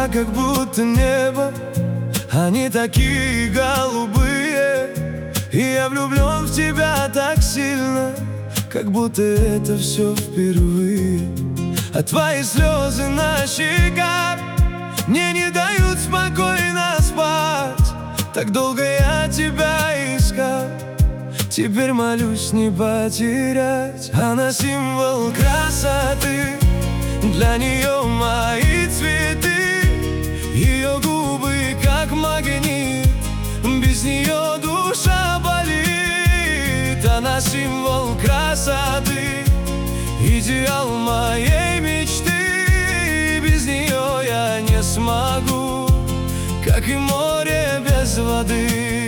глаза как будто небо, они такие голубые. И я влюблен в тебя так сильно, как будто это все впервые. А твои слезы на щеках мне не дают спокойно спать. Так долго я тебя искал, теперь молюсь не потерять. Она символ красоты, для нее мои цветы. Ее губы как магнит, без нее душа болит. Она символ красоты, идеал моей мечты. Без нее я не смогу, как и море без воды.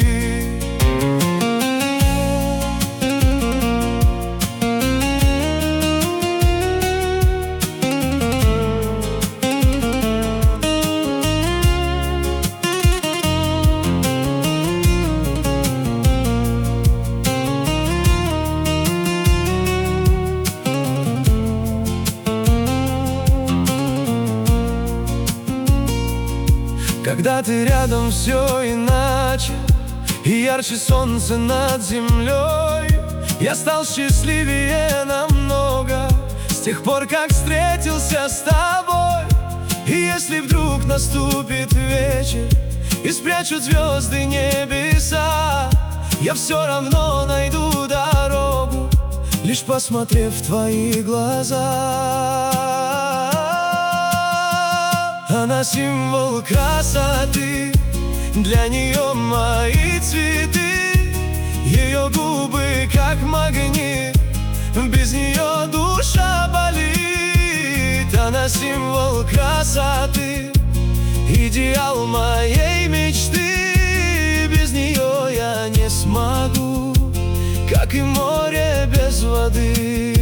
Когда ты рядом, все иначе, и ярче солнце над землей. Я стал счастливее намного с тех пор, как встретился с тобой. И если вдруг наступит вечер и спрячут звезды небеса, я все равно найду дорогу, лишь посмотрев в твои глаза. Она символ красоты, для нее мои цветы. Ее губы как магнит, без нее душа болит. Она символ красоты, идеал моей мечты. Без нее я не смогу, как и море без воды.